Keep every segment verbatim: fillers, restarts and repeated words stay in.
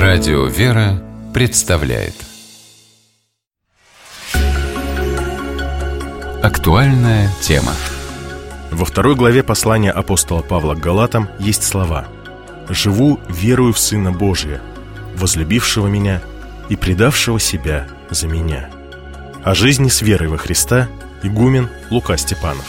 Радио «Вера» представляет актуальная тема. Во второй главе послания апостола Павла к Галатам есть слова: «Живу верою в Сына Божия, возлюбившего меня и предавшего себя за меня». О жизни с верой во Христа игумен Лука Степанов.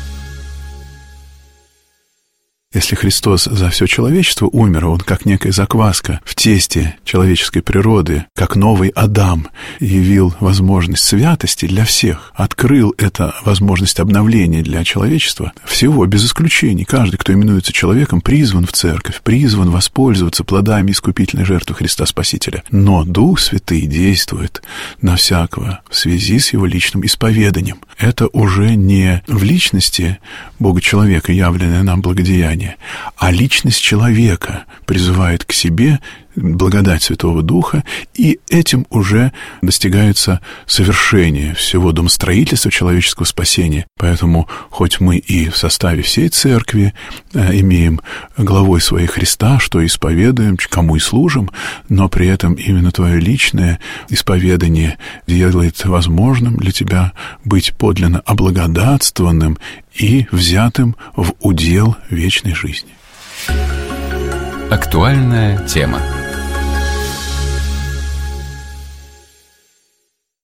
Если Христос за все человечество умер, Он как некая закваска в тесте человеческой природы, как новый Адам явил возможность святости для всех, открыл эту возможность обновления для человечества, всего, без исключений. Каждый, кто именуется человеком, призван в церковь, призван воспользоваться плодами искупительной жертвы Христа Спасителя. Но Дух Святый действует на всякого в связи с его личным исповеданием. Это уже не в личности Бога-человека явленное нам благодеяние, а личность человека призывает к себе благодать Святого Духа, и этим уже достигается совершение всего домостроительства человеческого спасения. Поэтому, хоть мы и в составе всей церкви э, имеем главой своей Христа, что исповедуем, кому и служим, но при этом именно твое личное исповедание делает возможным для тебя быть подлинно облагодатствованным и взятым в удел вечной жизни. Актуальная тема.